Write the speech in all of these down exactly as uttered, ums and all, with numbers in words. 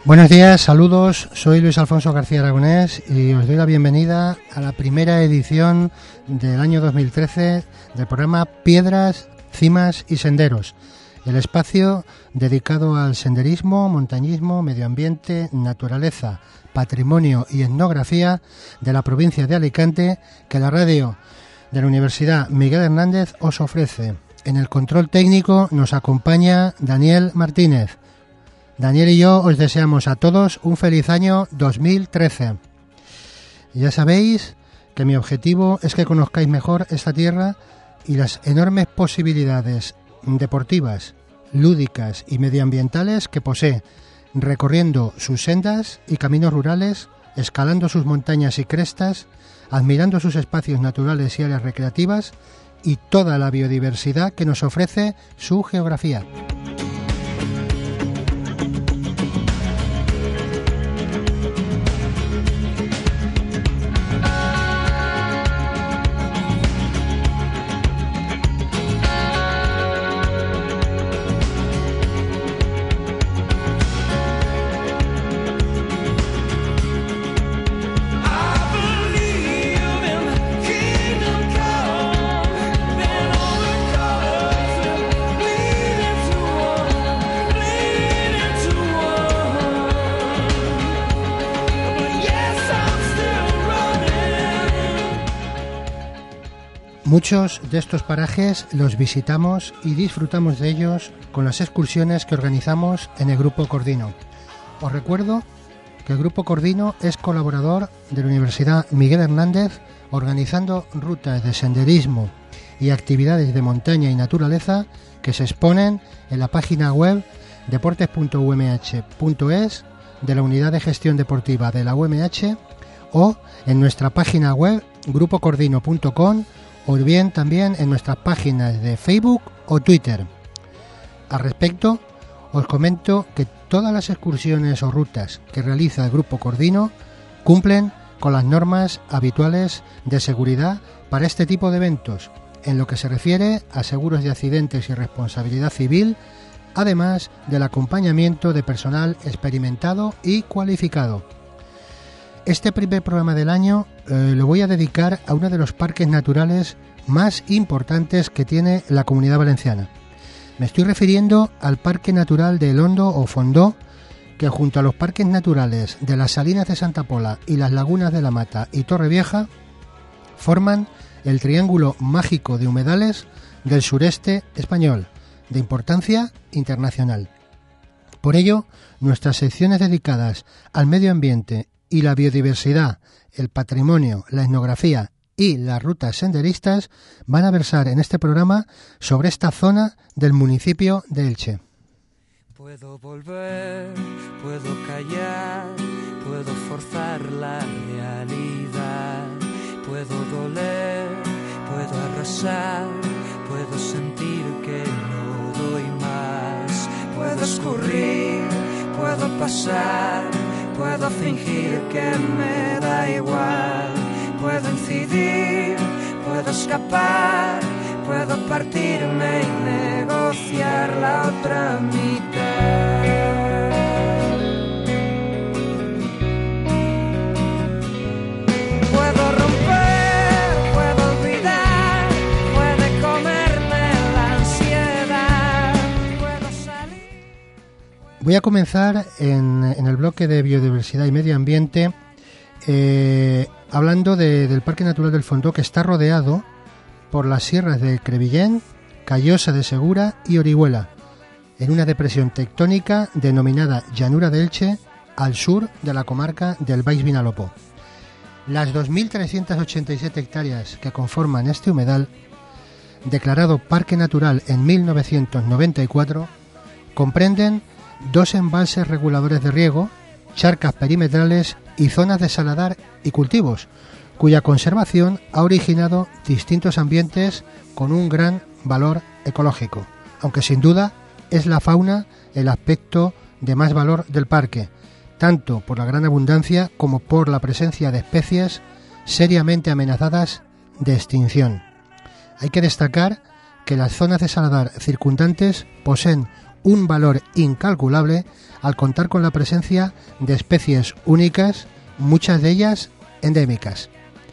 Buenos días, saludos, soy Luis Alfonso García Aragonés y os doy la bienvenida a la primera edición del año dos mil trece del programa Piedras, Cimas y Senderos, el espacio dedicado al senderismo, montañismo, medio ambiente, naturaleza, patrimonio y etnografía de la provincia de Alicante que la radio de la Universidad Miguel Hernández os ofrece. En el control técnico nos acompaña Daniel Martínez. Daniel y yo os deseamos a todos un feliz año dos mil trece. Ya sabéis que mi objetivo es que conozcáis mejor esta tierra y las enormes posibilidades deportivas, lúdicas y medioambientales que posee, recorriendo sus sendas y caminos rurales, escalando sus montañas y crestas, admirando sus espacios naturales y áreas recreativas y toda la biodiversidad que nos ofrece su geografía. Muchos de estos parajes los visitamos y disfrutamos de ellos con las excursiones que organizamos en el Grupo Cordino. Os recuerdo que el Grupo Cordino es colaborador de la Universidad Miguel Hernández, organizando rutas de senderismo y actividades de montaña y naturaleza que se exponen en la página web deportes punto u eme hache punto es de la Unidad de Gestión Deportiva de la U M H o en nuestra página web grupo cordino punto com o bien también en nuestras páginas de Facebook o Twitter. Al respecto, os comento que todas las excursiones o rutas que realiza el Grupo Cordino cumplen con las normas habituales de seguridad para este tipo de eventos, en lo que se refiere a seguros de accidentes y responsabilidad civil, además del acompañamiento de personal experimentado y cualificado. Este primer programa del año eh, lo voy a dedicar a uno de los parques naturales más importantes que tiene la Comunidad Valenciana. Me estoy refiriendo al Parque Natural de El Hondo o Fondó, que junto a los parques naturales de las Salinas de Santa Pola y las Lagunas de la Mata y Torrevieja forman el triángulo mágico de humedales del sureste español, de importancia internacional. Por ello, nuestras secciones dedicadas al medio ambiente y la biodiversidad, el patrimonio, la etnografía y las rutas senderistas van a versar en este programa sobre esta zona del municipio de Elche. Puedo volver, puedo callar, puedo forzar la realidad, puedo doler, puedo arrasar, puedo sentir que no doy más, puedo escurrir, puedo pasar, puedo fingir que me da igual, puedo incidir, puedo escapar, puedo partirme y negociar la otra mitad. Puedo romper, puedo olvidar, puede comerme la ansiedad, puedo salir. Voy a comenzar en, en el bloque de biodiversidad y medio ambiente eh, hablando de, del Parque Natural del Fondó, que está rodeado por las sierras de Crevillent, Callosa de Segura y Orihuela, en una depresión tectónica denominada Llanura de Elche, al sur de la comarca del Baix Vinalopó. Las dos mil trescientas ochenta y siete hectáreas que conforman este humedal, declarado Parque Natural en mil novecientos noventa y cuatro, comprenden dos embalses reguladores de riego, charcas perimetrales y zonas de saladar y cultivos, cuya conservación ha originado distintos ambientes con un gran valor ecológico, aunque sin duda es la fauna el aspecto de más valor del parque, tanto por la gran abundancia como por la presencia de especies seriamente amenazadas de extinción. Hay que destacar que las zonas de saladar circundantes poseen un valor incalculable al contar con la presencia de especies únicas, muchas de ellas endémicas.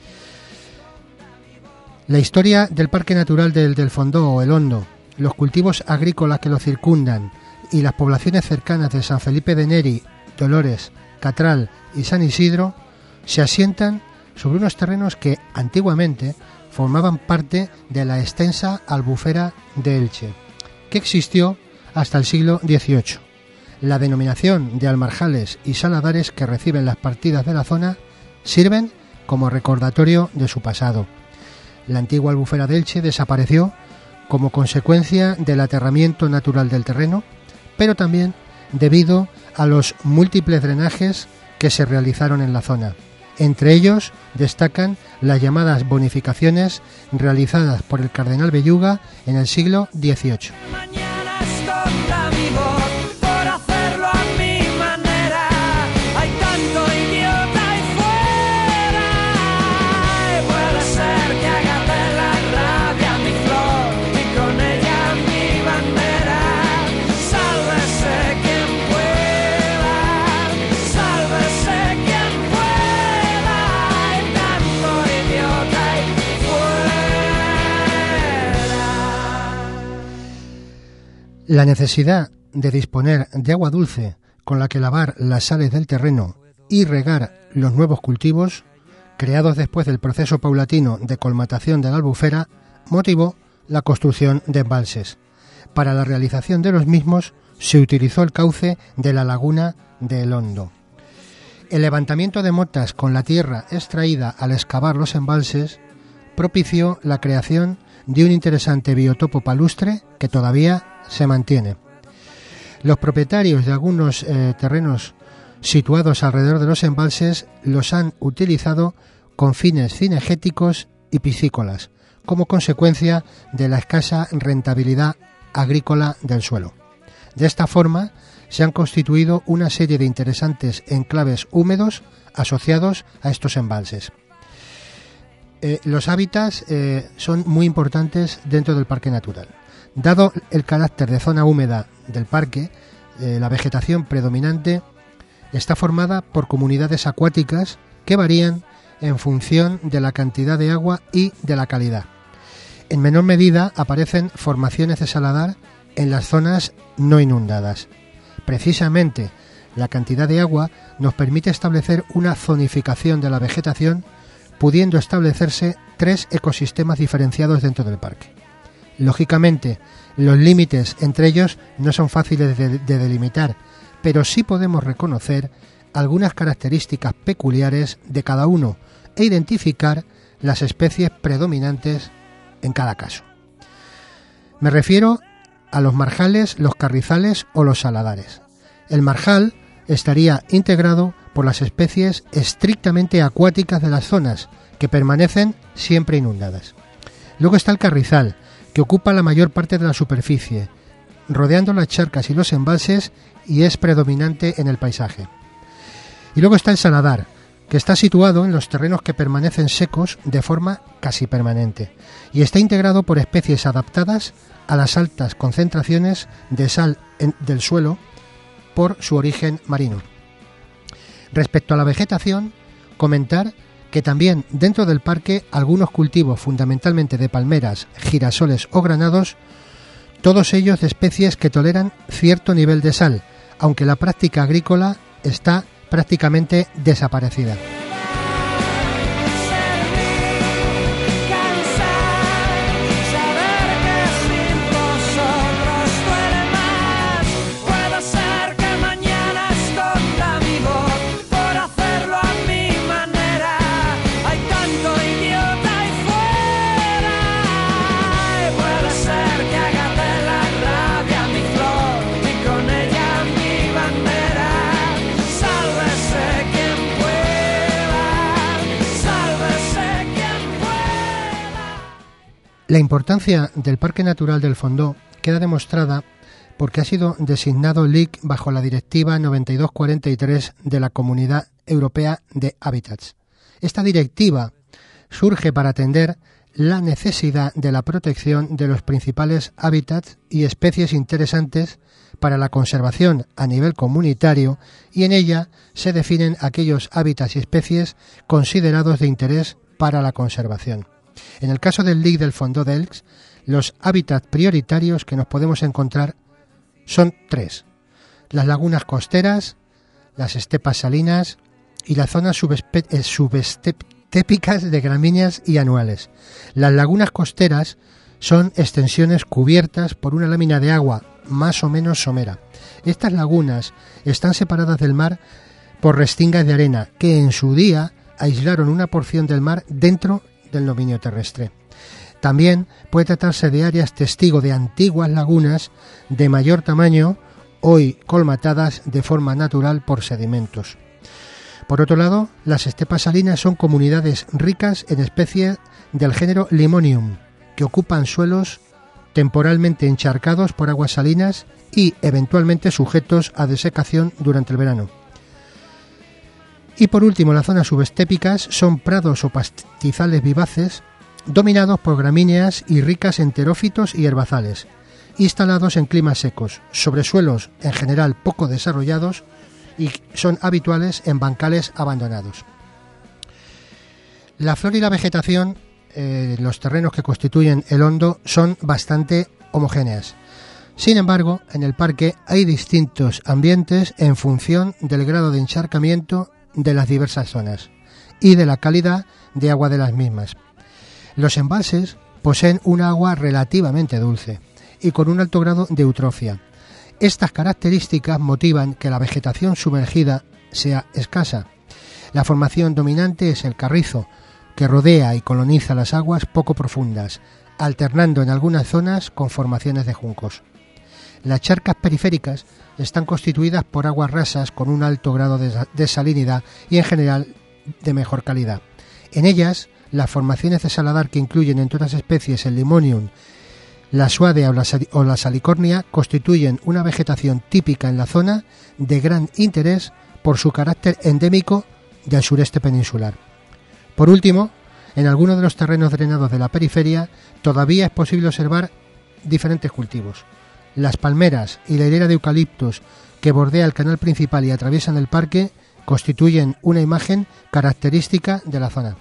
La historia del Parque Natural del, del Fondó o el Hondo, los cultivos agrícolas que lo circundan y las poblaciones cercanas de San Felipe de Neri, Dolores, Catral y San Isidro se asientan sobre unos terrenos que antiguamente formaban parte de la extensa albufera de Elche, que existió hasta el siglo dieciocho. La denominación de almarjales y saladares que reciben las partidas de la zona sirven como recordatorio de su pasado. La antigua albufera de Elche desapareció como consecuencia del aterramiento natural del terreno, pero también debido a los múltiples drenajes que se realizaron en la zona. Entre ellos destacan las llamadas bonificaciones realizadas por el cardenal Belluga en el siglo dieciocho. Mañana esconda mi voz por hacerlo a mi manera. Hay tanto idiota ahí fuera. Y puede ser que haga de la rabia mi flor y con ella mi bandera. Sálvese quien pueda, sálvese quien pueda. Hay tanto idiota ahí fuera. La necesidad de disponer de agua dulce con la que lavar las sales del terreno y regar los nuevos cultivos, creados después del proceso paulatino de colmatación de la albufera, motivó la construcción de embalses. Para la realización de los mismos se utilizó el cauce de la laguna de El Hondo. El levantamiento de motas con la tierra extraída al excavar los embalses propició la creación de un interesante biotopo palustre que todavía se mantiene. Los propietarios de algunos eh, terrenos situados alrededor de los embalses los han utilizado con fines cinegéticos y piscícolas, como consecuencia de la escasa rentabilidad agrícola del suelo. De esta forma, se han constituido una serie de interesantes enclaves húmedos asociados a estos embalses. Eh, los hábitats eh, son muy importantes dentro del parque natural. Dado el carácter de zona húmeda del parque, eh, la vegetación predominante está formada por comunidades acuáticas que varían en función de la cantidad de agua y de la calidad. En menor medida aparecen formaciones de saladar en las zonas no inundadas. Precisamente, la cantidad de agua nos permite establecer una zonificación de la vegetación, pudiendo establecerse tres ecosistemas diferenciados dentro del parque. Lógicamente, los límites entre ellos no son fáciles de, de delimitar, pero sí podemos reconocer algunas características peculiares de cada uno e identificar las especies predominantes en cada caso. Me refiero a los marjales, los carrizales o los saladares. El marjal estaría integrado por las especies estrictamente acuáticas de las zonas, que permanecen siempre inundadas. Luego está el carrizal, que ocupa la mayor parte de la superficie, rodeando las charcas y los embalses, y es predominante en el paisaje. Y luego está el saladar, que está situado en los terrenos que permanecen secos de forma casi permanente, y está integrado por especies adaptadas a las altas concentraciones de sal en, del suelo por su origen marino. Respecto a la vegetación, comentar que también dentro del parque algunos cultivos fundamentalmente de palmeras, girasoles o granados, todos ellos de especies que toleran cierto nivel de sal, aunque la práctica agrícola está prácticamente desaparecida. La importancia del Parque Natural del Fondó queda demostrada porque ha sido designado L I C bajo la Directiva noventa y dos cuarenta y tres de la Comunidad Europea de Hábitats. Esta directiva surge para atender la necesidad de la protección de los principales hábitats y especies interesantes para la conservación a nivel comunitario y en ella se definen aquellos hábitats y especies considerados de interés para la conservación. En el caso del Lic del Fondó d'Elx, los hábitats prioritarios que nos podemos encontrar son tres: las lagunas costeras, las estepas salinas y las zonas subespe- eh, subestépicas de gramíneas y anuales. Las lagunas costeras son extensiones cubiertas por una lámina de agua más o menos somera. Estas lagunas están separadas del mar por restingas de arena que en su día aislaron una porción del mar dentro del dominio terrestre. También puede tratarse de áreas testigo de antiguas lagunas de mayor tamaño, hoy colmatadas de forma natural por sedimentos. Por otro lado, las estepas salinas son comunidades ricas en especies del género Limonium, que ocupan suelos temporalmente encharcados por aguas salinas y eventualmente sujetos a desecación durante el verano. Y por último, las zonas subestépicas son prados o pastizales vivaces dominados por gramíneas y ricas en terófitos y herbazales, instalados en climas secos, sobre suelos en general poco desarrollados y son habituales en bancales abandonados. La flora y la vegetación, eh, los terrenos que constituyen el Hondo, son bastante homogéneas. Sin embargo, en el parque hay distintos ambientes en función del grado de encharcamiento de las diversas zonas y de la calidad de agua de las mismas. Los embalses poseen un agua relativamente dulce y con un alto grado de eutrofia. Estas características motivan que la vegetación sumergida sea escasa. La formación dominante es el carrizo, que rodea y coloniza las aguas poco profundas, alternando en algunas zonas con formaciones de juncos. Las charcas periféricas están constituidas por aguas rasas con un alto grado de salinidad y en general de mejor calidad. En ellas, las formaciones de saladar que incluyen entre otras especies el Limonium, la suadea o la, o la salicornia constituyen una vegetación típica en la zona de gran interés por su carácter endémico del sureste peninsular. Por último, en algunos de los terrenos drenados de la periferia todavía es posible observar diferentes cultivos. Las palmeras y la hilera de eucaliptos que bordea el canal principal y atraviesan el parque constituyen una imagen característica de la zona.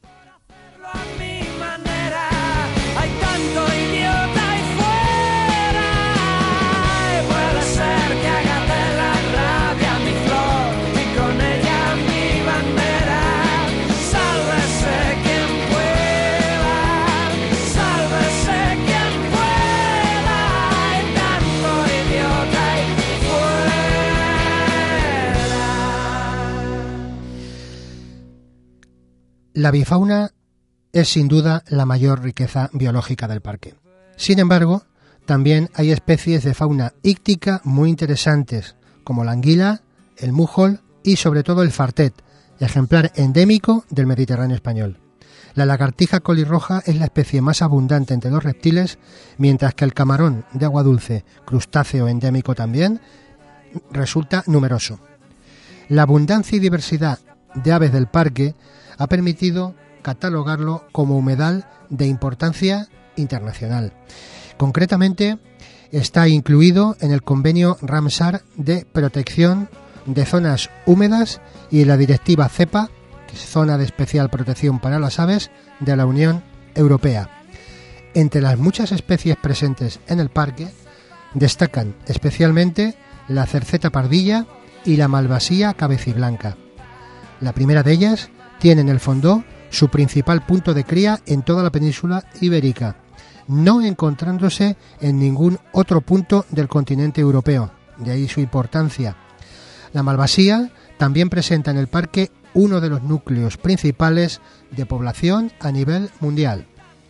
La bifauna es sin duda la mayor riqueza biológica del parque. Sin embargo, también hay especies de fauna íctica muy interesantes, como la anguila, el mújol y sobre todo el fartet, ejemplar endémico del Mediterráneo español. La lagartija colirroja es la especie más abundante entre los reptiles, mientras que el camarón de agua dulce, crustáceo endémico también, resulta numeroso. La abundancia y diversidad de aves del parque ha permitido catalogarlo como humedal de importancia internacional. Concretamente, está incluido en el convenio Ramsar de protección de zonas húmedas y en la directiva CEPA, que es Zona de Especial Protección para las Aves, de la Unión Europea. Entre las muchas especies presentes en el parque, destacan especialmente la cerceta pardilla y la malvasía cabeciblanca. La primera de ellas tiene en el Fondó su principal punto de cría en toda la península ibérica, no encontrándose en ningún otro punto del continente europeo, de ahí su importancia. La malvasía también presenta en el parque uno de los núcleos principales de población a nivel mundial.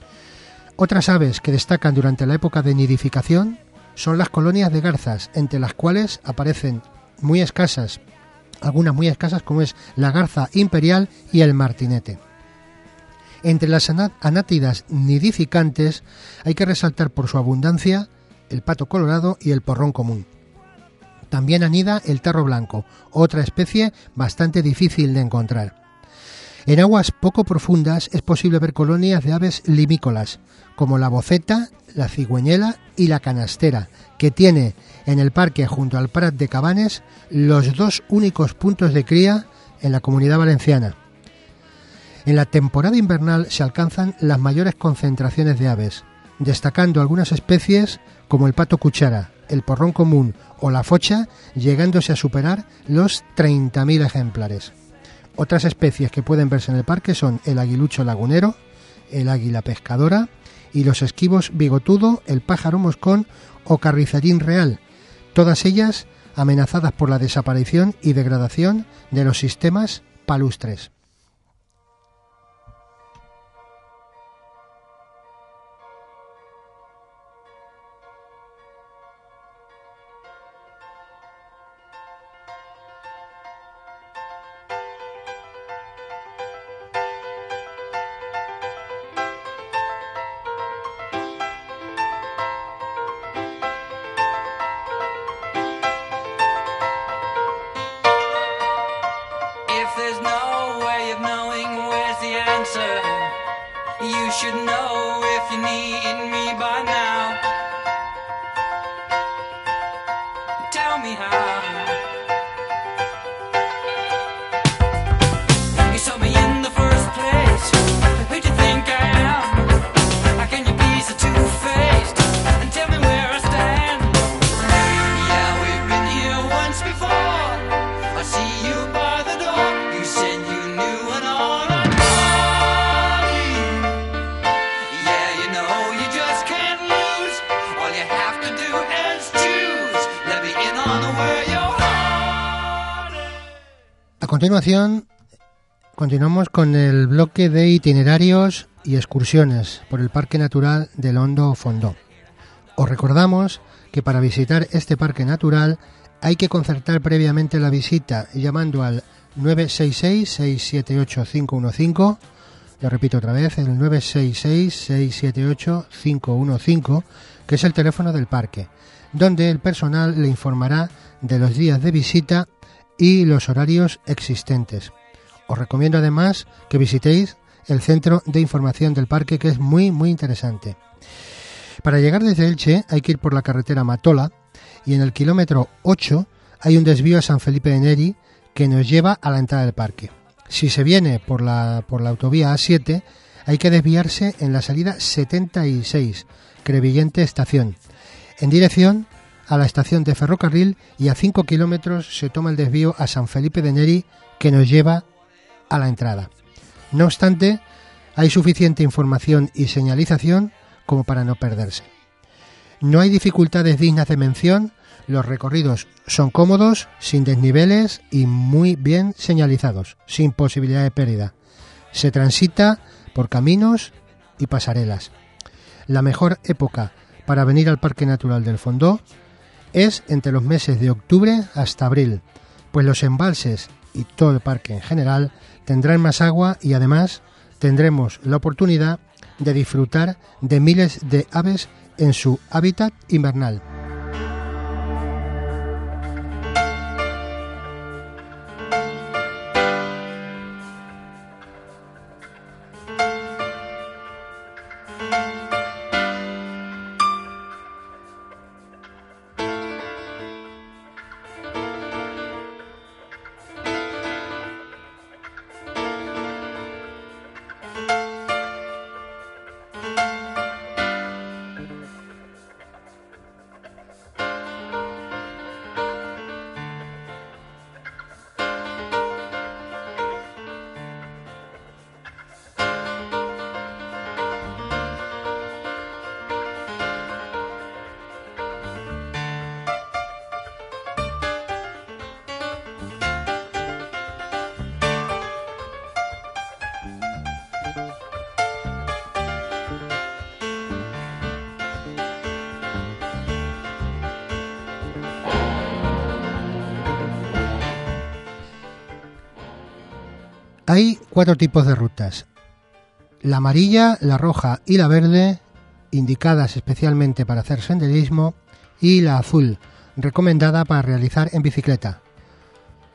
Otras aves que destacan durante la época de nidificación son las colonias de garzas, entre las cuales aparecen muy escasas, algunas muy escasas como es la garza imperial y el martinete. Entre las anátidas nidificantes hay que resaltar por su abundancia el pato colorado y el porrón común. También anida el tarro blanco, otra especie bastante difícil de encontrar. En aguas poco profundas es posible ver colonias de aves limícolas, como la boceta, la cigüeñela y la canastera, que tiene en el parque junto al Prat de Cabanes los dos únicos puntos de cría en la Comunidad Valenciana. En la temporada invernal se alcanzan las mayores concentraciones de aves, destacando algunas especies como el pato cuchara, el porrón común o la focha, llegándose a superar los treinta mil ejemplares. Otras especies que pueden verse en el parque son el aguilucho lagunero, el águila pescadora y los esquivos bigotudo, el pájaro moscón o carrizarín real, todas ellas amenazadas por la desaparición y degradación de los sistemas palustres. You should know if you need me by now. Tell me how. You saw me in the first place. Who do you think I am? How can you be so two-faced and tell me where I stand? Yeah, we've been here once before. I see you by the door. You said you knew an honor. A continuación, continuamos con el bloque de itinerarios y excursiones por el Parque Natural del Hondo Fondó. Os recordamos que para visitar este parque natural hay que concertar previamente la visita llamando al nueve seis seis, seis siete ocho, cinco uno cinco, lo repito otra vez, el nueve seis seis, seis siete ocho, cinco uno cinco, que es el teléfono del parque, donde el personal le informará de los días de visita y los horarios existentes. Os recomiendo además que visitéis el centro de información del parque, que es muy muy interesante. Para llegar desde Elche hay que ir por la carretera Matola y en el kilómetro ocho hay un desvío a San Felipe de Neri que nos lleva a la entrada del parque. Si se viene por la, por la autovía A siete hay que desviarse en la salida setenta y seis, Crevillente Estación, en dirección a la estación de ferrocarril, y a cinco kilómetros se toma el desvío a San Felipe de Neri que nos lleva a la entrada. No obstante, hay suficiente información y señalización como para no perderse. No hay dificultades dignas de mención, los recorridos son cómodos, sin desniveles y muy bien señalizados, sin posibilidad de pérdida. Se transita por caminos y pasarelas. La mejor época para venir al Parque Natural del Fondó es entre los meses de octubre hasta abril, pues los embalses y todo el parque en general tendrán más agua y además tendremos la oportunidad de disfrutar de miles de aves en su hábitat invernal. Hay cuatro tipos de rutas: la amarilla, la roja y la verde, indicadas especialmente para hacer senderismo, y la azul, recomendada para realizar en bicicleta.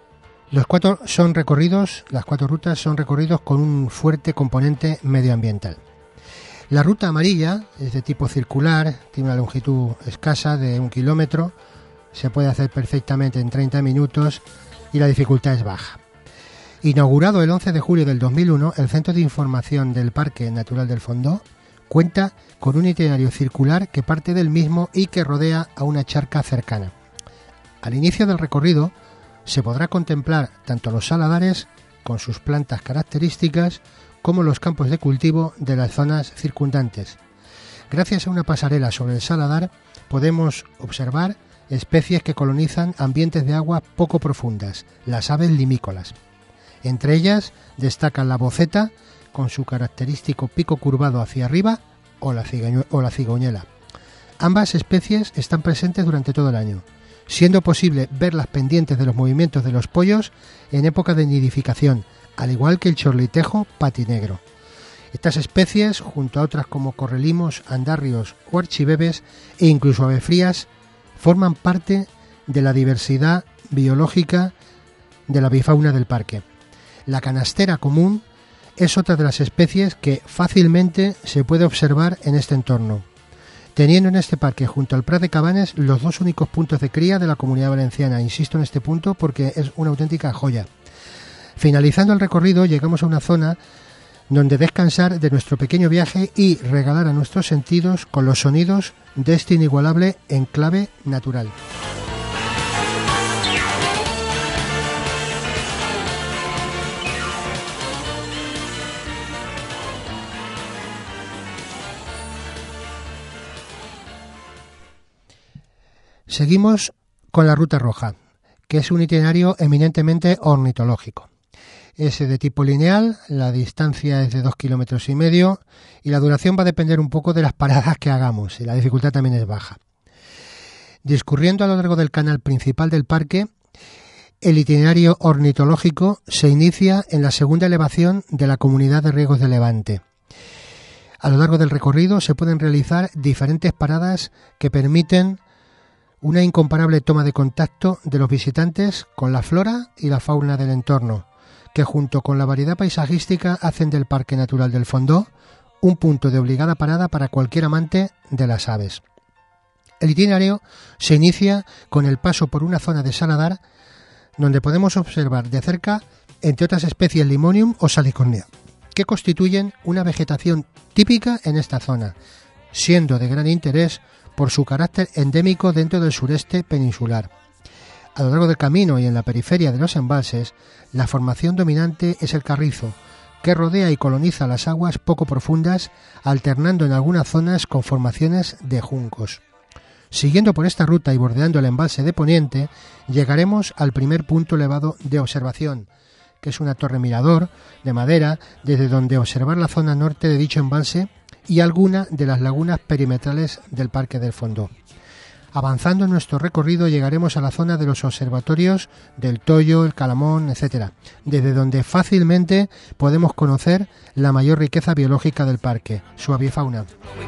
Los cuatro son recorridos, las cuatro rutas son recorridos con un fuerte componente medioambiental. La ruta amarilla es de tipo circular, tiene una longitud escasa de un kilómetro, se puede hacer perfectamente en treinta minutos y la dificultad es baja. Inaugurado el once de julio del dos mil uno, el Centro de Información del Parque Natural del Fondó cuenta con un itinerario circular que parte del mismo y que rodea a una charca cercana. Al inicio del recorrido se podrá contemplar tanto los saladares con sus plantas características como los campos de cultivo de las zonas circundantes. Gracias a una pasarela sobre el saladar podemos observar especies que colonizan ambientes de agua poco profundas, las aves limícolas. Entre ellas destacan la boceta con su característico pico curvado hacia arriba o la, cigañu- o la cigoñela. Ambas especies están presentes durante todo el año, siendo posible verlas pendientes de los movimientos de los pollos en época de nidificación, al igual que el chorlitejo patinegro. Estas especies, junto a otras como correlimos, andarrios o archibebes e incluso avefrías, forman parte de la diversidad biológica de la avifauna del parque. La canastera común es otra de las especies que fácilmente se puede observar en este entorno, teniendo en este parque junto al Prat de Cabanes los dos únicos puntos de cría de la Comunidad Valenciana. Insisto en este punto porque es una auténtica joya. Finalizando el recorrido llegamos a una zona donde descansar de nuestro pequeño viaje y regalar a nuestros sentidos con los sonidos de este inigualable enclave natural. Seguimos con la Ruta Roja, que es un itinerario eminentemente ornitológico. Es de tipo lineal, la distancia es de dos kilómetros y medio y la duración va a depender un poco de las paradas que hagamos y la dificultad también es baja. Discurriendo a lo largo del canal principal del parque, el itinerario ornitológico se inicia en la segunda elevación de la Comunidad de Riegos de Levante. A lo largo del recorrido se pueden realizar diferentes paradas que permiten una incomparable toma de contacto de los visitantes con la flora y la fauna del entorno, que junto con la variedad paisajística hacen del Parque Natural del Fondó un punto de obligada parada para cualquier amante de las aves. El itinerario se inicia con el paso por una zona de saladar donde podemos observar de cerca, entre otras especies, Limonium o Salicornia, que constituyen una vegetación típica en esta zona, siendo de gran interés por su carácter endémico dentro del sureste peninsular. A lo largo del camino y en la periferia de los embalses, la formación dominante es el carrizo, que rodea y coloniza las aguas poco profundas, alternando en algunas zonas con formaciones de juncos. Siguiendo por esta ruta y bordeando el embalse de Poniente, llegaremos al primer punto elevado de observación, que es una torre mirador de madera, desde donde observar la zona norte de dicho embalse y alguna de las lagunas perimetrales del Parque del Fondó. Avanzando en nuestro recorrido llegaremos a la zona de los observatorios del Toyo, el Calamón, etcétera, desde donde fácilmente podemos conocer la mayor riqueza biológica del parque, su avifauna.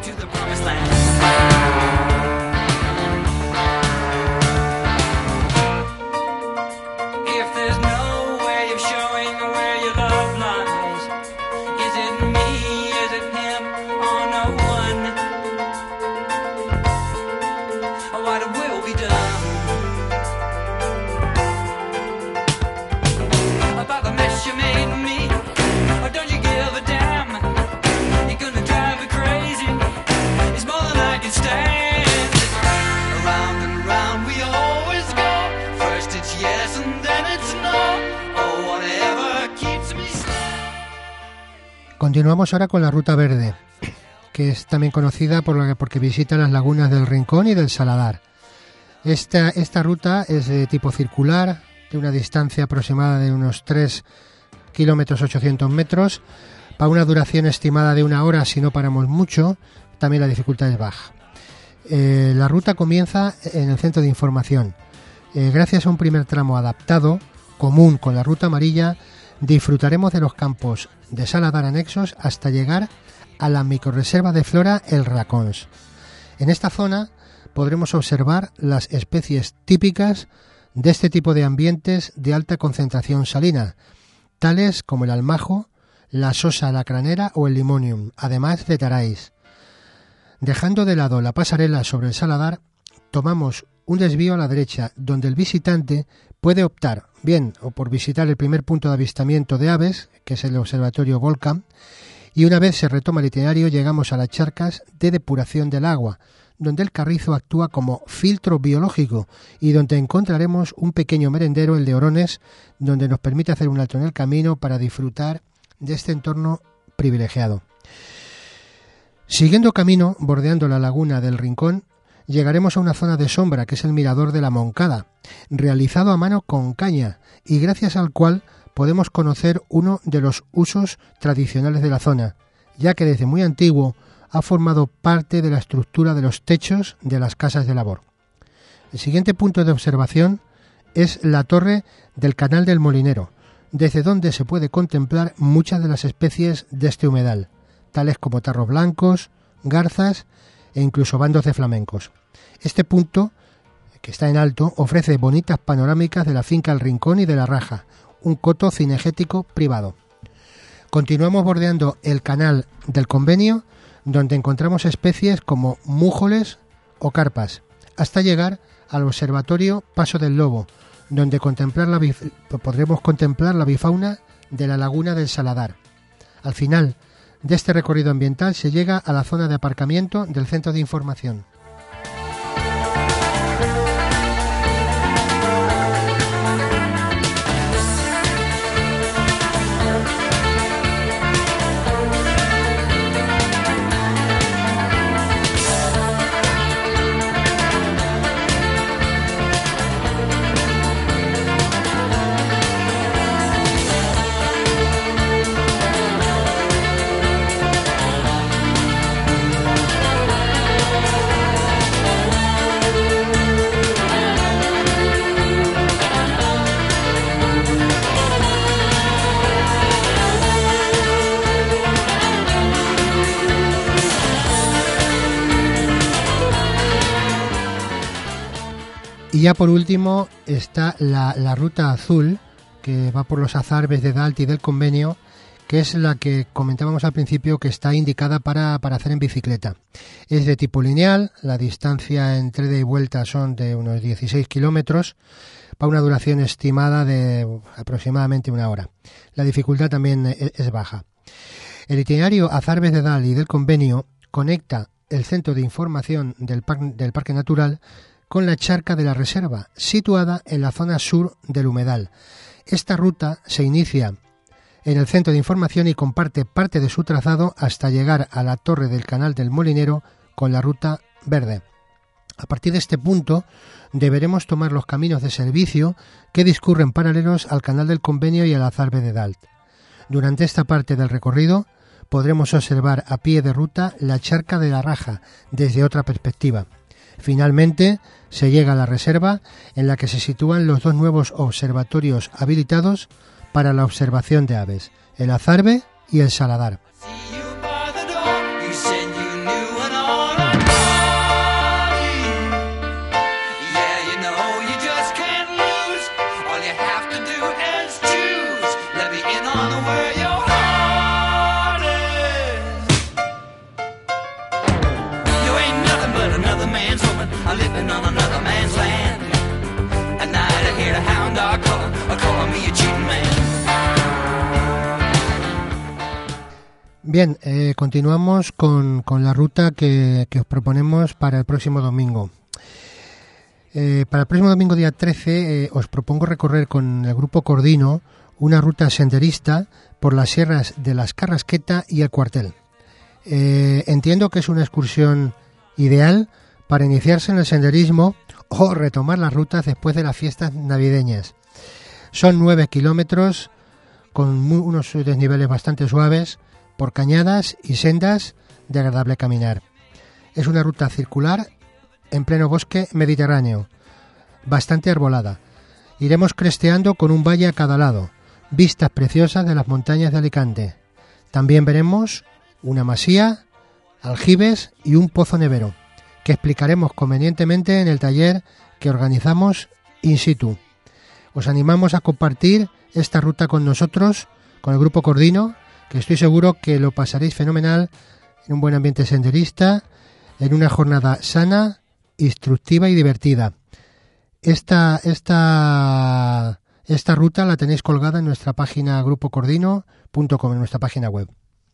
Continuamos ahora con la Ruta Verde, que es también conocida por lo que, porque visita las lagunas del Rincón y del Saladar. Esta, esta ruta es de tipo circular, de una distancia aproximada de unos tres kilómetros ochocientos metros, para una duración estimada de una hora si no paramos mucho. También la dificultad es baja. Eh, la ruta comienza en el centro de información. Eh, gracias a un primer tramo adaptado, común con la ruta amarilla, disfrutaremos de los campos de Saladar anexos hasta llegar a la microrreserva de flora El Racons. En esta zona podremos observar las especies típicas de este tipo de ambientes de alta concentración salina, tales como el almajo, la sosa lacranera o el limonium, además de taráis. Dejando de lado la pasarela sobre el Saladar, tomamos un desvío a la derecha, donde el visitante puede optar bien o por visitar el primer punto de avistamiento de aves, que es el observatorio Volcán, y una vez se retoma el itinerario llegamos a las charcas de depuración del agua, donde el carrizo actúa como filtro biológico y donde encontraremos un pequeño merendero, el de Orones, donde nos permite hacer un alto en el camino para disfrutar de este entorno privilegiado. Siguiendo camino, bordeando la laguna del Rincón, llegaremos a una zona de sombra que es el mirador de la Moncada, realizado a mano con caña y gracias al cual podemos conocer uno de los usos tradicionales de la zona, ya que desde muy antiguo ha formado parte de la estructura de los techos de las casas de labor. El siguiente punto de observación es la torre del Canal del Molinero, desde donde se puede contemplar muchas de las especies de este humedal, tales como tarros blancos, garzas e incluso bandos de flamencos. Este punto, que está en alto, ofrece bonitas panorámicas de la finca El Rincón y de la Raja, un coto cinegético privado. Continuamos bordeando el Canal del Convenio, donde encontramos especies como mújoles o carpas, hasta llegar al observatorio Paso del Lobo, donde contemplar la bif- podremos contemplar la bifauna de la laguna del Saladar. Al final de este recorrido ambiental se llega a la zona de aparcamiento del centro de información. Y ya por último está la, la ruta azul, que va por los Azarbes de Dalt y del Convenio, que es la que comentábamos al principio, que está indicada para, para hacer en bicicleta. Es de tipo lineal, la distancia entre ida y vuelta son de unos dieciséis kilómetros, para una duración estimada de aproximadamente una hora. La dificultad también es, es baja. El itinerario Azarbes de Dalt y del Convenio conecta el centro de información del, par, del Parque Natural con la charca de la reserva, situada en la zona sur del humedal. Esta ruta se inicia en el centro de información y comparte parte de su trazado hasta llegar a la torre del Canal del Molinero con la ruta verde. A partir de este punto deberemos tomar los caminos de servicio que discurren paralelos al Canal del Convenio y al Azarbe de Dalt. Durante esta parte del recorrido podremos observar a pie de ruta la charca de la Raja desde otra perspectiva. Finalmente se llega a la reserva, en la que se sitúan los dos nuevos observatorios habilitados para la observación de aves, el Azarbe y el Saladar. Bien, eh, continuamos con, con la ruta que, que os proponemos para el próximo domingo. Eh, para el próximo domingo día trece eh, os propongo recorrer con el grupo Cordino una ruta senderista por las sierras de las Carrasqueta y el Cuartel. Eh, entiendo que es una excursión ideal para iniciarse en el senderismo o retomar las rutas después de las fiestas navideñas. Son nueve kilómetros con muy, unos desniveles bastante suaves, por cañadas y sendas de agradable caminar. Es una ruta circular en pleno bosque mediterráneo, bastante arbolada. Iremos cresteando con un valle a cada lado, vistas preciosas de las montañas de Alicante. También veremos una masía, aljibes y un pozo nevero, que explicaremos convenientemente en el taller que organizamos in situ. Os animamos a compartir esta ruta con nosotros, con el Grupo Cordino, que estoy seguro que lo pasaréis fenomenal en un buen ambiente senderista, en una jornada sana, instructiva y divertida. Esta, esta, esta ruta la tenéis colgada en nuestra página grupo cordino punto com, en nuestra página web.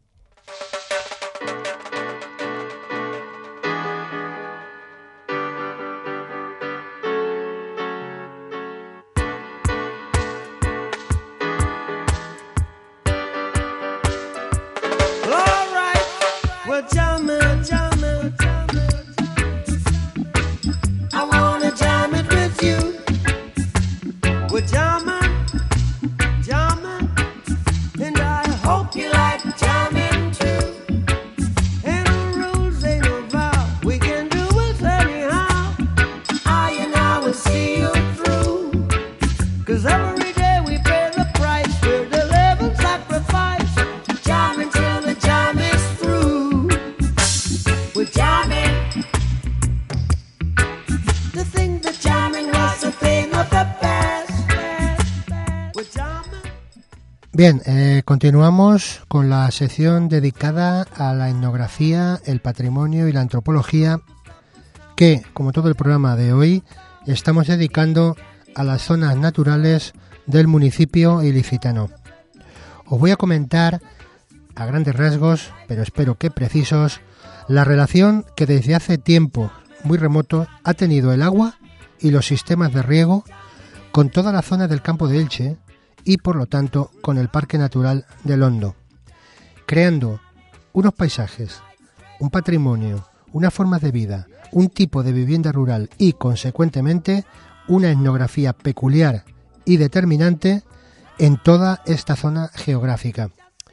Bien, eh, continuamos con la sección dedicada a la etnografía, el patrimonio y la antropología que, como todo el programa de hoy, estamos dedicando a las zonas naturales del municipio ilicitano. Os voy a comentar, a grandes rasgos, pero espero que precisos, la relación que desde hace tiempo muy remoto ha tenido el agua y los sistemas de riego con toda la zona del campo de Elche y, por lo tanto, con el Parque Natural del Hondo, creando unos paisajes, un patrimonio, una forma de vida, un tipo de vivienda rural y, consecuentemente, una etnografía peculiar y determinante en toda esta zona geográfica.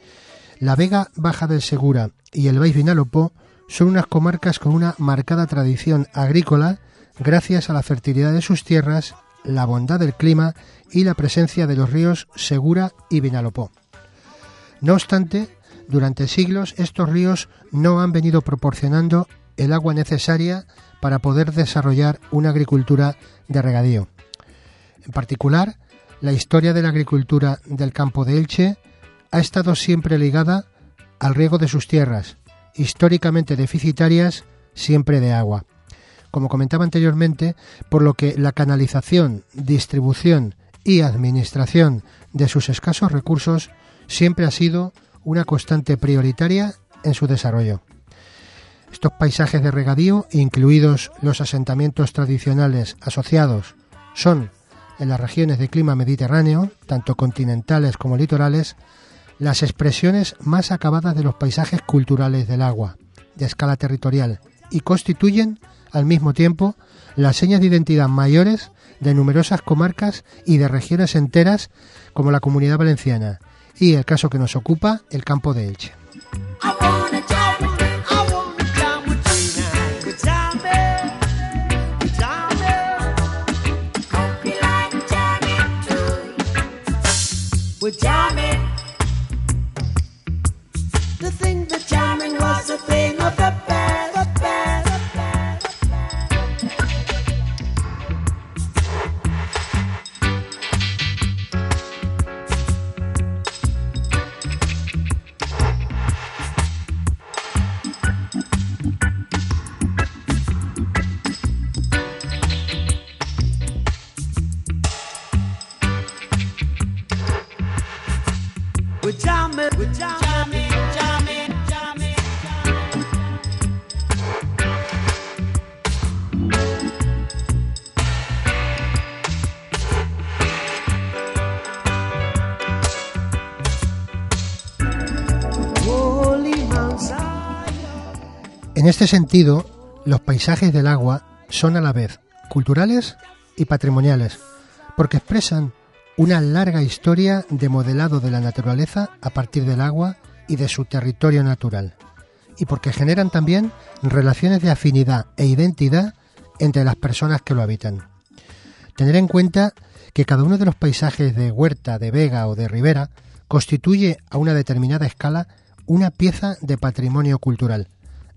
La Vega Baja del Segura y el Baix Vinalopó son unas comarcas con una marcada tradición agrícola gracias a la fertilidad de sus tierras, la bondad del clima y la presencia de los ríos Segura y Vinalopó. No obstante, durante siglos estos ríos no han venido proporcionando el agua necesaria para poder desarrollar una agricultura de regadío. En particular, la historia de la agricultura del campo de Elche ha estado siempre ligada al riego de sus tierras, históricamente deficitarias siempre de agua. Como comentaba anteriormente, por lo que la canalización, distribución y administración de sus escasos recursos siempre ha sido una constante prioritaria en su desarrollo. Estos paisajes de regadío, incluidos los asentamientos tradicionales asociados, son, en las regiones de clima mediterráneo, tanto continentales como litorales, las expresiones más acabadas de los paisajes culturales del agua, de escala territorial, y constituyen, al mismo tiempo, las señas de identidad mayores de numerosas comarcas y de regiones enteras como la Comunidad Valenciana y, el caso que nos ocupa, el campo de Elche. En este sentido, los paisajes del agua son a la vez culturales y patrimoniales, porque expresan una larga historia de modelado de la naturaleza a partir del agua y de su territorio natural, y porque generan también relaciones de afinidad e identidad entre las personas que lo habitan. Tener en cuenta que cada uno de los paisajes de huerta, de vega o de ribera constituye a una determinada escala una pieza de patrimonio cultural,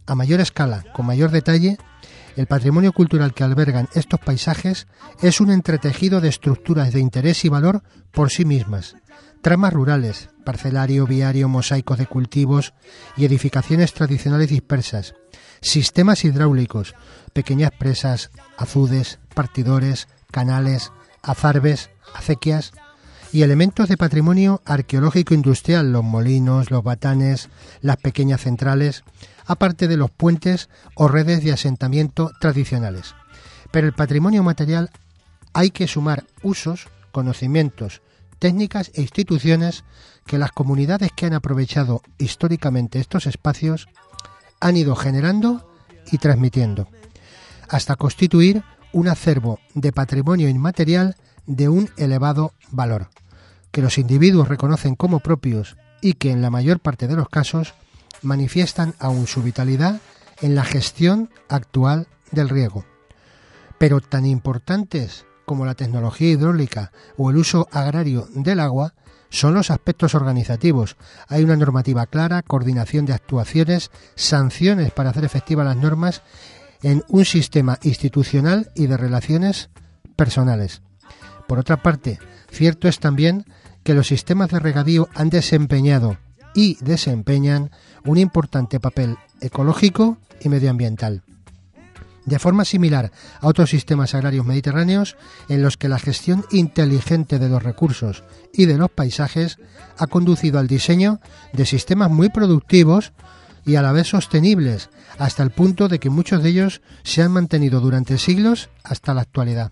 a mayor escala, con mayor detalle, el patrimonio cultural que albergan estos paisajes es un entretejido de estructuras de interés y valor por sí mismas. Tramas rurales, parcelario, viario, mosaicos de cultivos y edificaciones tradicionales dispersas, sistemas hidráulicos, pequeñas presas, azudes, partidores, canales, azarbes, acequias y elementos de patrimonio arqueológico industrial, los molinos, los batanes, las pequeñas centrales, aparte de los puentes o redes de asentamiento tradicionales. Pero el patrimonio material hay que sumar usos, conocimientos, técnicas e instituciones que las comunidades que han aprovechado históricamente estos espacios han ido generando y transmitiendo, hasta constituir un acervo de patrimonio inmaterial de un elevado valor, que los individuos reconocen como propios y que en la mayor parte de los casos manifiestan aún su vitalidad en la gestión actual del riego. Pero tan importantes como la tecnología hidráulica o el uso agrario del agua son los aspectos organizativos. Hay una normativa clara, coordinación de actuaciones, sanciones para hacer efectivas las normas en un sistema institucional y de relaciones personales. Por otra parte, cierto es también que los sistemas de regadío han desempeñado y desempeñan un importante papel ecológico y medioambiental. De forma similar a otros sistemas agrarios mediterráneos en los que la gestión inteligente de los recursos y de los paisajes ha conducido al diseño de sistemas muy productivos y a la vez sostenibles, hasta el punto de que muchos de ellos se han mantenido durante siglos hasta la actualidad.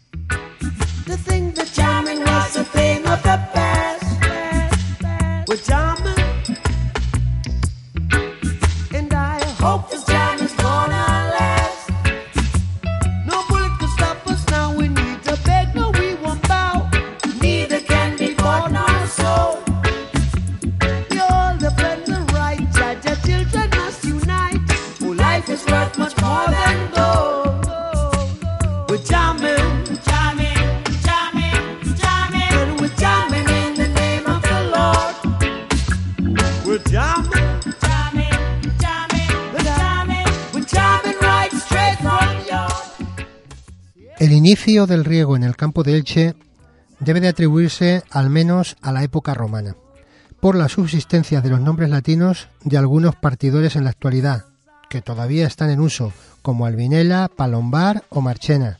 El inicio del riego en el campo de Elche debe de atribuirse al menos a la época romana, por la subsistencia de los nombres latinos de algunos partidores en la actualidad, que todavía están en uso, como Albinela, Palombar o Marchena,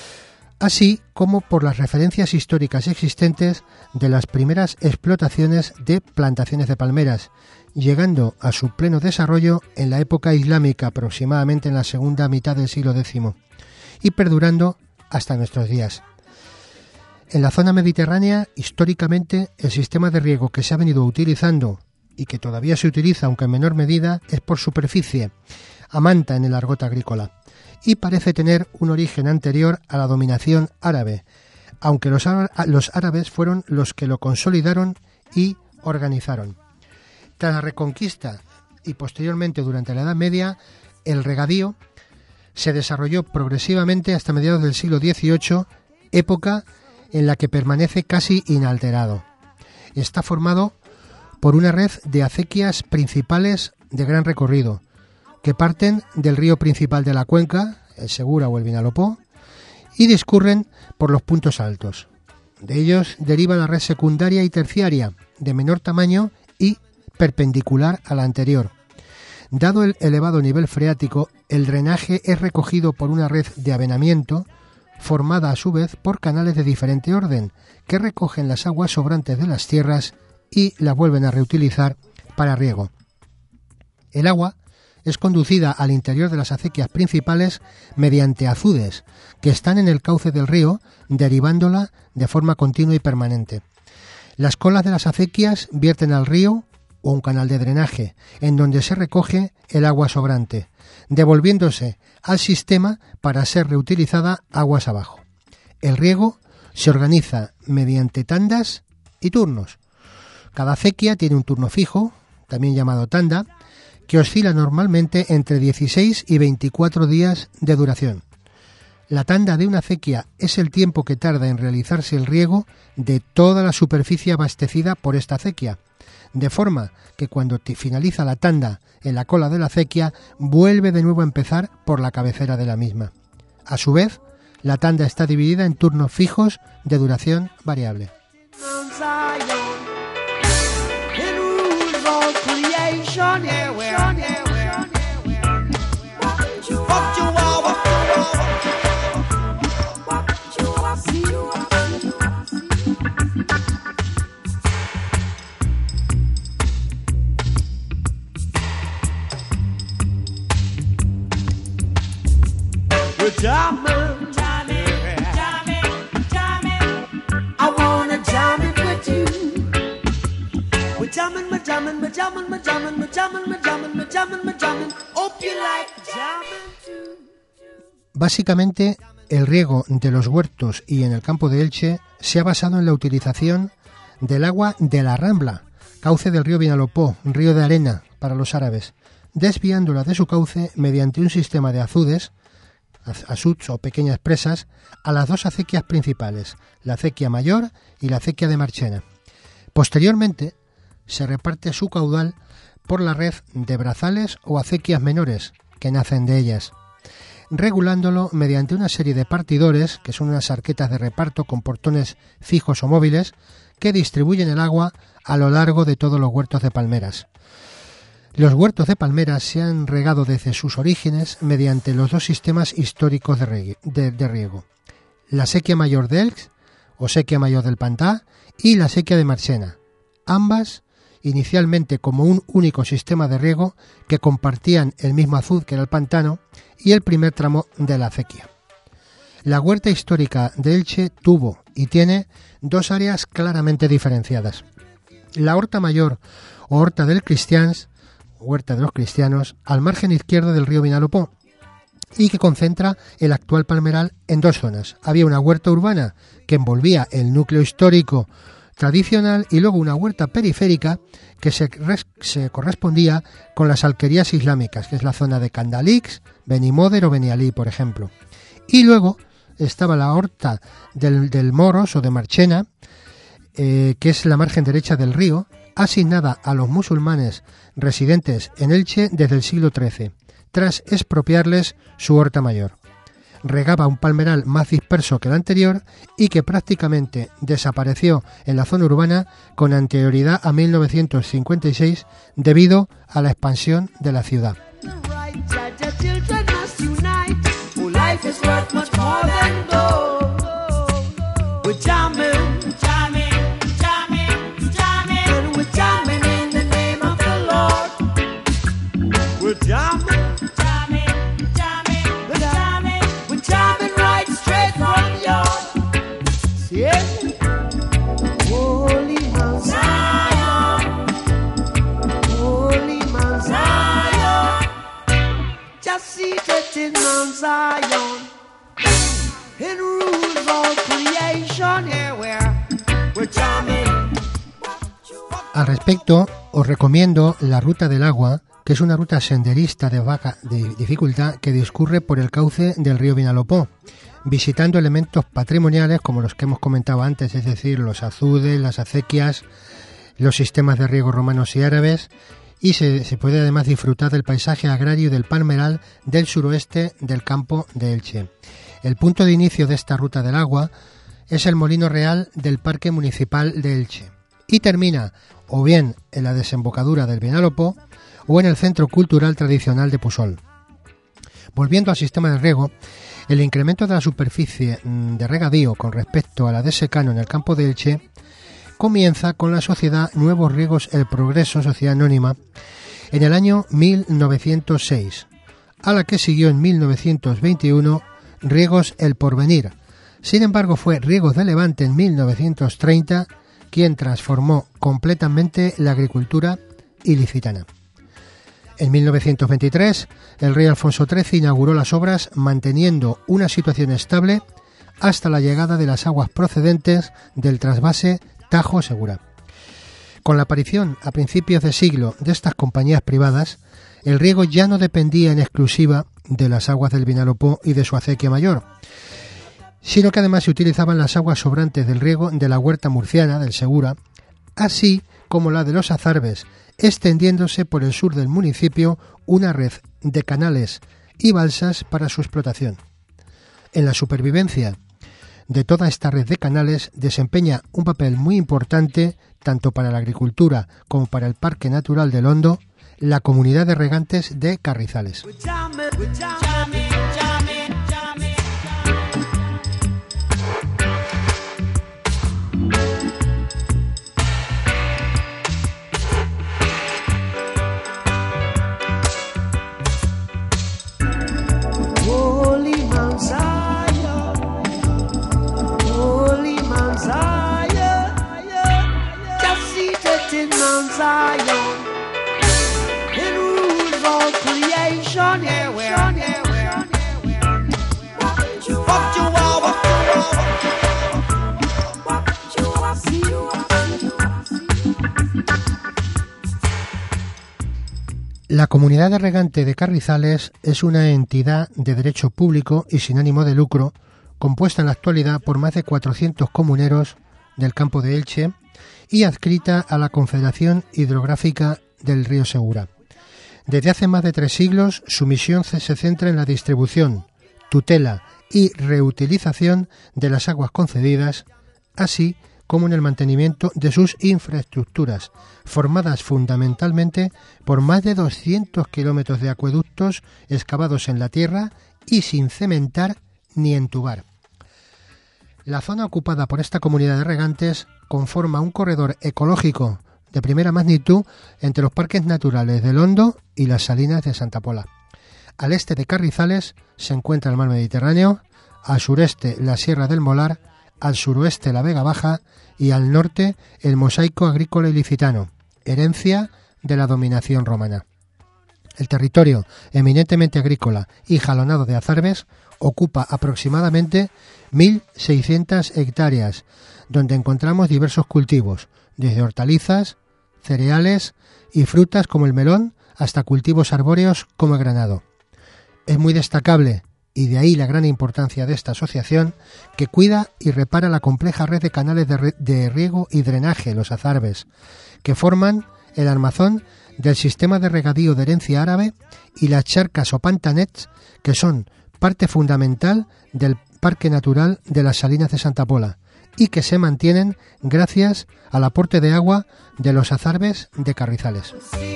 así como por las referencias históricas existentes de las primeras explotaciones de plantaciones de palmeras, llegando a su pleno desarrollo en la época islámica, aproximadamente en la segunda mitad del siglo décimo, y perdurando hasta nuestros días. En la zona mediterránea, históricamente, el sistema de riego que se ha venido utilizando y que todavía se utiliza, aunque en menor medida, es por superficie, a manta en el argot agrícola, y parece tener un origen anterior a la dominación árabe, aunque los, los árabes fueron los que lo consolidaron y organizaron. Tras la Reconquista y posteriormente durante la Edad Media, el regadío se desarrolló progresivamente hasta mediados del siglo dieciocho, época en la que permanece casi inalterado. Está formado por una red de acequias principales de gran recorrido, que parten del río principal de la cuenca, el Segura o el Vinalopó, y discurren por los puntos altos. De ellos deriva la red secundaria y terciaria, de menor tamaño y perpendicular a la anterior. Dado el elevado nivel freático, el drenaje es recogido por una red de avenamiento, formada a su vez por canales de diferente orden, que recogen las aguas sobrantes de las tierras y las vuelven a reutilizar para riego. El agua es conducida al interior de las acequias principales mediante azudes, que están en el cauce del río, derivándola de forma continua y permanente. Las colas de las acequias vierten al río o un canal de drenaje, en donde se recoge el agua sobrante, devolviéndose al sistema para ser reutilizada aguas abajo. El riego se organiza mediante tandas y turnos. Cada acequia tiene un turno fijo, también llamado tanda, que oscila normalmente entre dieciséis y veinticuatro días de duración. La tanda de una acequia es el tiempo que tarda en realizarse el riego de toda la superficie abastecida por esta acequia, de forma que cuando finaliza la tanda en la cola de la acequia, vuelve de nuevo a empezar por la cabecera de la misma. A su vez, la tanda está dividida en turnos fijos de duración variable. Jamming, jamming, jamming, jamming. I wanna jam it with you. We're jamming, we're jamming, we're jamming, we're jamming, we're jamming, we're jamming, we're jamming, we're jamming. Hope you like jamming too. Básicamente, el riego de los huertos y en el campo de Elche se ha basado en la utilización del agua de la Rambla, cauce del río Vinalopó, río de arena para los árabes, desviándola de su cauce mediante un sistema de azudes, asuts o pequeñas presas, a las dos acequias principales, la acequia mayor y la acequia de Marchena. Posteriormente, se reparte su caudal por la red de brazales o acequias menores que nacen de ellas, regulándolo mediante una serie de partidores, que son unas arquetas de reparto con portones fijos o móviles, que distribuyen el agua a lo largo de todos los huertos de palmeras. Los huertos de palmeras se han regado desde sus orígenes mediante los dos sistemas históricos de, riego, de, de riego, la sequía mayor de Elx o sequía mayor del Pantà y la sequía de Marchena, ambas inicialmente como un único sistema de riego que compartían el mismo azud que era el pantano y el primer tramo de la acequia. La huerta histórica de Elche tuvo y tiene dos áreas claramente diferenciadas. La horta mayor o horta del Cristians, huerta de los cristianos, al margen izquierdo del río Vinalopó, y que concentra el actual palmeral en dos zonas. Había una huerta urbana que envolvía el núcleo histórico tradicional y luego una huerta periférica que se, res, se correspondía con las alquerías islámicas, que es la zona de Candalix, Benimoder o Benialí, por ejemplo. Y luego estaba la horta del, del Moros o de Marchena, eh, que es la margen derecha del río, asignada a los musulmanes residentes en Elche desde el siglo trece, tras expropiarles su horta mayor. Regaba un palmeral más disperso que el anterior y que prácticamente desapareció en la zona urbana con anterioridad a mil novecientos cincuenta y seis debido a la expansión de la ciudad. Al respecto, os recomiendo la Ruta del Agua, que es una ruta senderista de baja de dificultad que discurre por el cauce del río Vinalopó, visitando elementos patrimoniales como los que hemos comentado antes, es decir, los azudes, las acequias, los sistemas de riego romanos y árabes, y se, se puede además disfrutar del paisaje agrario del palmeral del suroeste del campo de Elche. El punto de inicio de esta Ruta del Agua es el Molino Real del Parque Municipal de Elche y termina o bien en la desembocadura del Vinalopó o en el Centro Cultural Tradicional de Pusol. Volviendo al sistema de riego, el incremento de la superficie de regadío con respecto a la de secano en el campo de Elche comienza con la sociedad Nuevos Riegos El Progreso, sociedad anónima, en el año mil novecientos seis, a la que siguió en mil novecientos veintiuno Riegos El Porvenir. Sin embargo, fue Riegos de Levante en mil novecientos treinta quien transformó completamente la agricultura ilicitana. En mil novecientos veintitrés, el rey Alfonso trece inauguró las obras manteniendo una situación estable hasta la llegada de las aguas procedentes del trasvase Tajo Segura. Con la aparición a principios de siglo de estas compañías privadas, el riego ya no dependía en exclusiva de las aguas del Vinalopó y de su acequia mayor, sino que además se utilizaban las aguas sobrantes del riego de la huerta murciana del Segura, así como la de los Azarbes, extendiéndose por el sur del municipio una red de canales y balsas para su explotación. En la supervivencia de toda esta red de canales desempeña un papel muy importante tanto para la agricultura como para el Parque Natural del Hondo, la comunidad de regantes de Carrizales. La Comunidad de Regante de Carrizales es una entidad de derecho público y sin ánimo de lucro, compuesta en la actualidad por más de cuatrocientos comuneros del campo de Elche y adscrita a la Confederación Hidrográfica del Río Segura. Desde hace más de tres siglos, su misión se centra en la distribución, tutela y reutilización de las aguas concedidas, así como en el mantenimiento de sus infraestructuras, formadas fundamentalmente por más de doscientos kilómetros de acueductos excavados en la tierra y sin cementar ni entubar. La zona ocupada por esta comunidad de regantes conforma un corredor ecológico de primera magnitud entre los parques naturales del Hondo y las Salinas de Santa Pola. Al este de Carrizales se encuentra el mar Mediterráneo, al sureste la Sierra del Molar, al suroeste la Vega Baja y al norte el mosaico agrícola ilicitano, herencia de la dominación romana. El territorio, eminentemente agrícola y jalonado de azarbes, ocupa aproximadamente mil seiscientas hectáreas, donde encontramos diversos cultivos, desde hortalizas, cereales y frutas como el melón hasta cultivos arbóreos como el granado. Es muy destacable, y de ahí la gran importancia de esta asociación, que cuida y repara la compleja red de canales de, re- de riego y drenaje, los azarbes, que forman el armazón del sistema de regadío de herencia árabe, y las charcas o pantanets, que son parte fundamental del Parque Natural de las Salinas de Santa Pola, y que se mantienen gracias al aporte de agua de los azarbes de Carrizales.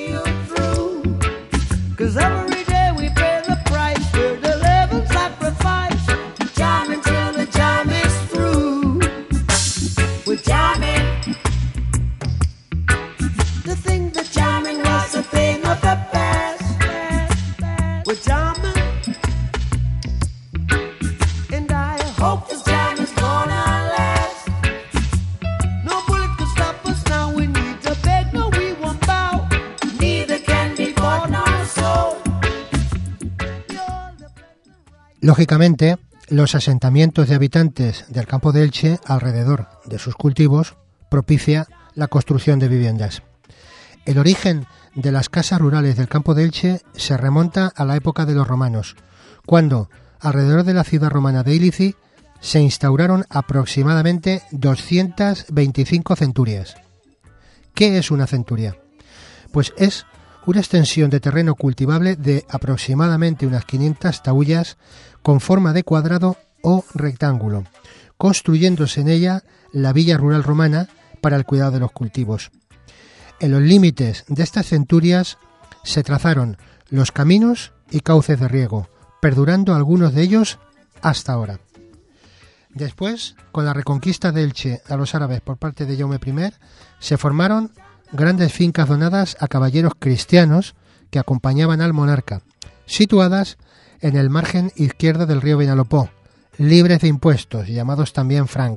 Lógicamente, los asentamientos de habitantes del campo de Elche alrededor de sus cultivos propicia la construcción de viviendas. El origen de las casas rurales del campo de Elche se remonta a la época de los romanos, cuando alrededor de la ciudad romana de Ilici se instauraron aproximadamente doscientas veinticinco centurias. ¿Qué es una centuria? Pues es una extensión de terreno cultivable de aproximadamente unas quinientas taullas con forma de cuadrado o rectángulo, construyéndose en ella la villa rural romana para el cuidado de los cultivos. En los límites de estas centurias se trazaron los caminos y cauces de riego, perdurando algunos de ellos hasta ahora. Después, con la reconquista de Elche a los árabes por parte de Jaume primero, se formaron grandes fincas donadas a caballeros cristianos que acompañaban al monarca, situadas en el margen izquierdo del río Vinalopó, libres de impuestos, llamados también franc.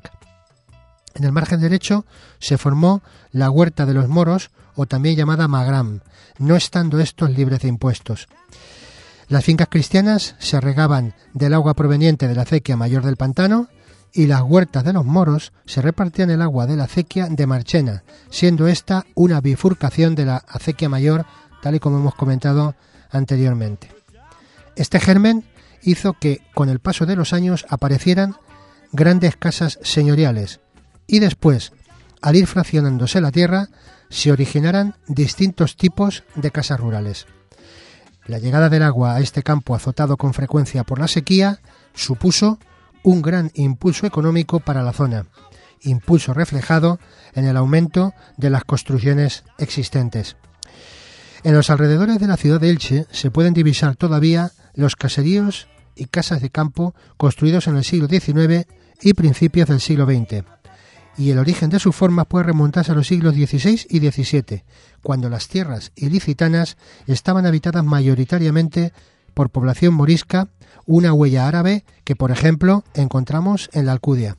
En el margen derecho se formó la Huerta de los Moros, o también llamada Magram, no estando estos libres de impuestos. Las fincas cristianas se regaban del agua proveniente de la acequia mayor del pantano, y las huertas de los moros se repartían el agua de la acequia de Marchena, siendo esta una bifurcación de la acequia mayor, tal y como hemos comentado anteriormente. Este germen hizo que, con el paso de los años, aparecieran grandes casas señoriales, y después, al ir fraccionándose la tierra, se originaran distintos tipos de casas rurales. La llegada del agua a este campo azotado con frecuencia por la sequía supuso un gran impulso económico para la zona, impulso reflejado en el aumento de las construcciones existentes. En los alrededores de la ciudad de Elche se pueden divisar todavía los caseríos y casas de campo construidos en el siglo diecinueve y principios del siglo veinte, y el origen de sus formas puede remontarse a los siglos dieciséis y diecisiete, cuando las tierras ilicitanas estaban habitadas mayoritariamente por población morisca, una huella árabe que, por ejemplo, encontramos en la Alcudia.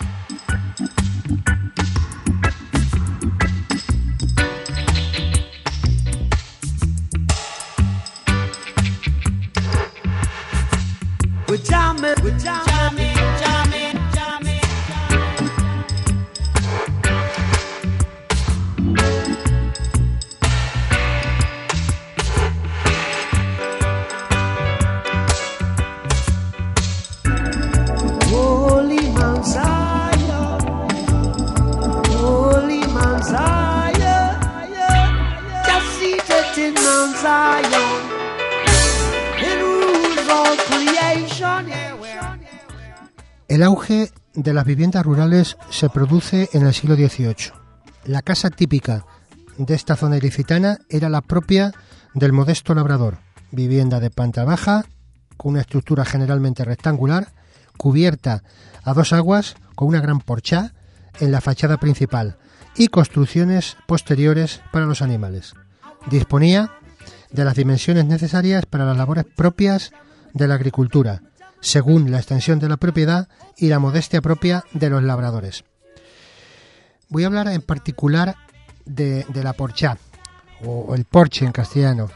El auge de las viviendas rurales se produce en el siglo dieciocho. La casa típica de esta zona ilicitana era la propia del modesto labrador, vivienda de planta baja, con una estructura generalmente rectangular, cubierta a dos aguas, con una gran porchá en la fachada principal y construcciones posteriores para los animales. Disponía de las dimensiones necesarias para las labores propias de la agricultura, según la extensión de la propiedad y la modestia propia de los labradores. Voy a hablar en particular de, de la porchá, o el porche en castellano.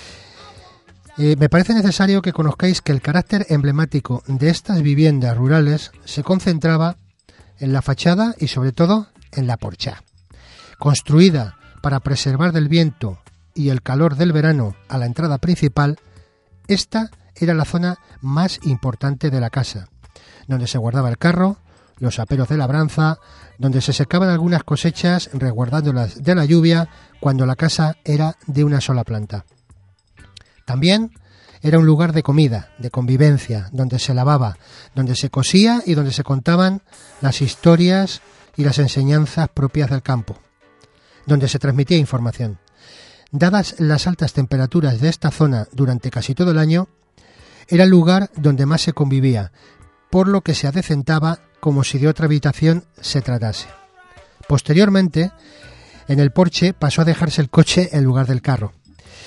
Eh, me parece necesario que conozcáis que el carácter emblemático de estas viviendas rurales se concentraba en la fachada y sobre todo en la porchá. Construida para preservar del viento y el calor del verano a la entrada principal, esta era la zona más importante de la casa, donde se guardaba el carro, los aperos de labranza, donde se secaban algunas cosechas resguardándolas de la lluvia cuando la casa era de una sola planta. También era un lugar de comida, de convivencia, donde se lavaba, donde se cosía y donde se contaban las historias y las enseñanzas propias del campo, donde se transmitía información. Dadas las altas temperaturas de esta zona durante casi todo el año, era el lugar donde más se convivía, por lo que se adecentaba como si de otra habitación se tratase. Posteriormente, en el porche pasó a dejarse el coche en lugar del carro.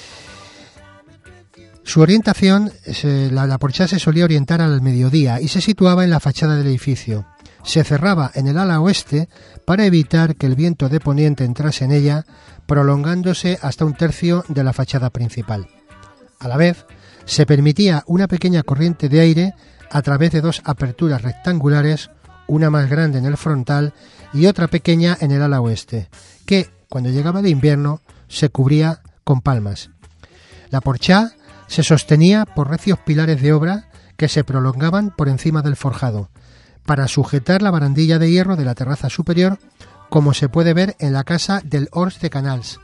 Su orientación, la, la porchá se solía orientar al mediodía y se situaba en la fachada del edificio. Se cerraba en el ala oeste para evitar que el viento de poniente entrase en ella, prolongándose hasta un tercio de la fachada principal. A la vez, se permitía una pequeña corriente de aire a través de dos aperturas rectangulares, una más grande en el frontal y otra pequeña en el ala oeste, que, cuando llegaba el invierno, se cubría con palmas. La porchá se sostenía por recios pilares de obra que se prolongaban por encima del forjado, para sujetar la barandilla de hierro de la terraza superior, como se puede ver en la casa del Horts de Canals.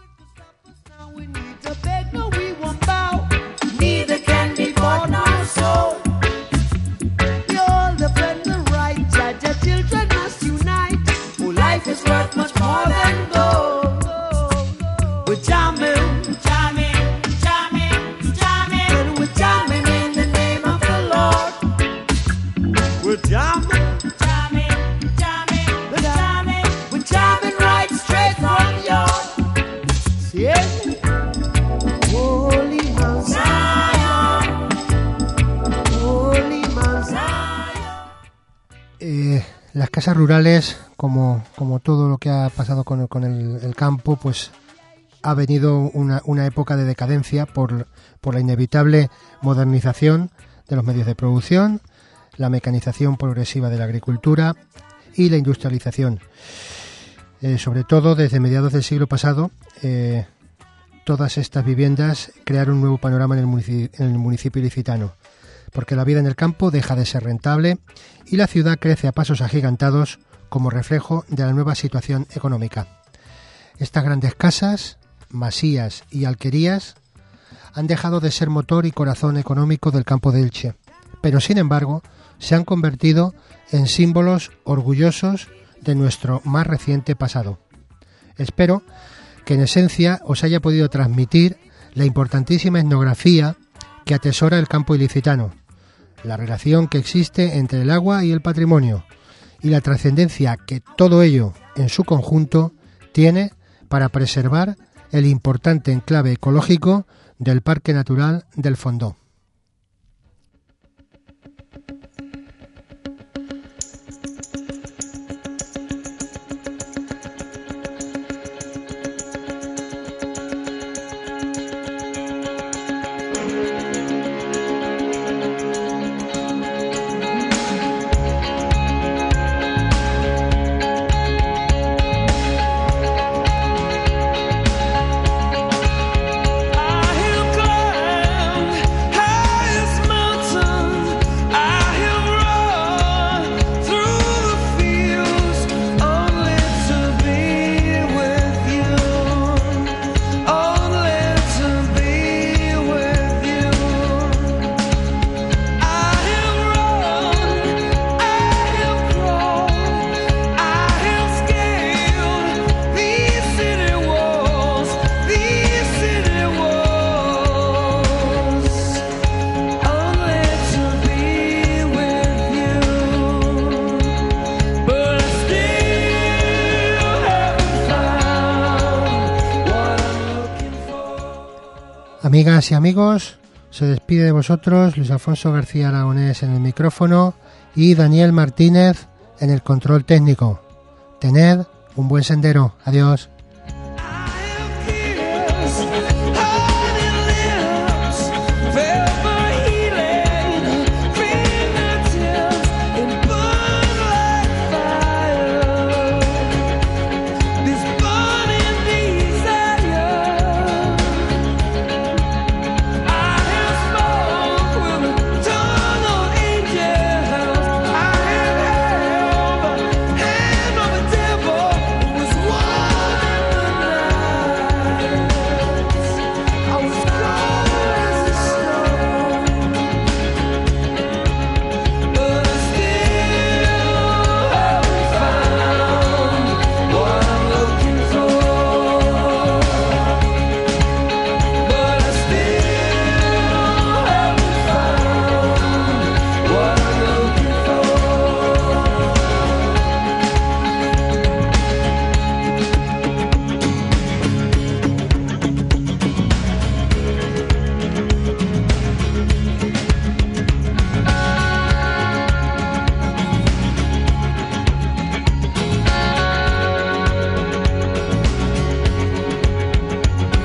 Eh, las casas rurales, como, como todo lo que ha pasado con, con el, el campo, pues ha venido una, una época de decadencia por, por la inevitable modernización de los medios de producción, la mecanización progresiva de la agricultura y la industrialización. Eh, sobre todo desde mediados del siglo pasado, eh, todas estas viviendas crearon un nuevo panorama en el municipio, en el municipio ilicitano, porque la vida en el campo deja de ser rentable y la ciudad crece a pasos agigantados como reflejo de la nueva situación económica. Estas grandes casas, masías y alquerías han dejado de ser motor y corazón económico del campo de Elche, pero sin embargo se han convertido en símbolos orgullosos de nuestro más reciente pasado. Espero que en esencia os haya podido transmitir la importantísima etnografía que atesora el campo ilicitano, la relación que existe entre el agua y el patrimonio y la trascendencia que todo ello en su conjunto tiene para preservar el importante enclave ecológico del Parque Natural del Fondó. Amigas y amigos, se despide de vosotros Luis Alfonso García Aragonés en el micrófono y Daniel Martínez en el control técnico. Tened un buen sendero. Adiós.